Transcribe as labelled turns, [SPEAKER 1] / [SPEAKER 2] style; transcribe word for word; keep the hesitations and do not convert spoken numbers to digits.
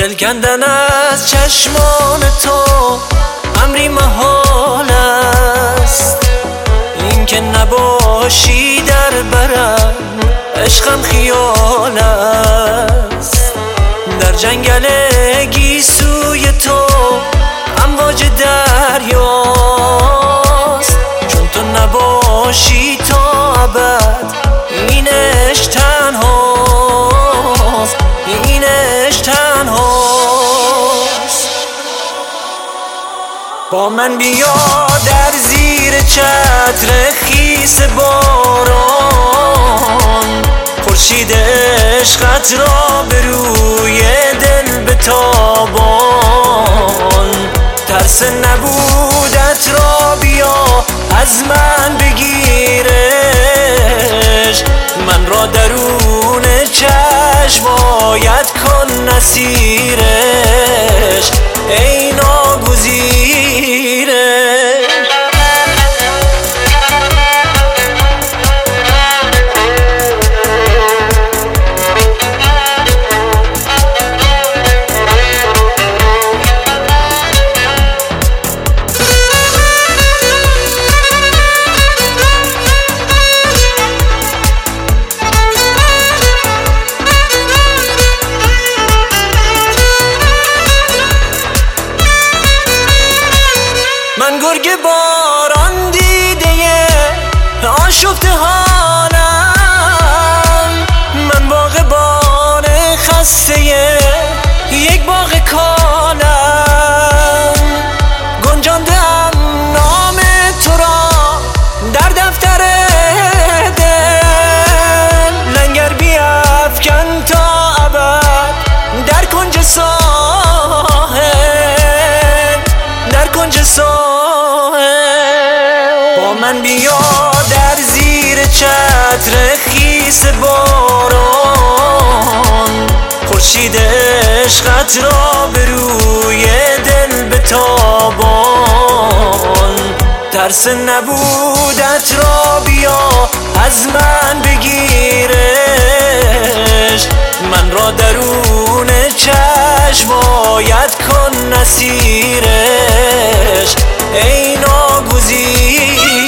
[SPEAKER 1] دل کندن از چشمان تو امری محال است، این که نباشی در برم عشقم خیال است. در جنگل گیسوی تو امواج دریاست، چون تو نباشی تا ابد این عشق تنهاست، این عشق تنهاست. با من بیا در زیر چتر خیس باران، خورشید عشقت را به روی دل بتابان. ترس نبودت را بیا از من بگیرش، من را درون چشم باید کن نصیرش ای ناگزیرش. من گرگ باران دیده آشفته حالم، من باغبان خسته یک باغ کالم. گنجاندم نام تو را در دفتر دل، لنگر بیفکن تا ابد در کنج ساحل، در کنج ساحل. با من بیا در زیر چتر خیس باران، خورشید عشقت را به روی دل بتابان. ترس نبودت را بیا از من بگیرش، من را درون چشم باید کن نصیرش ای ناگزیر.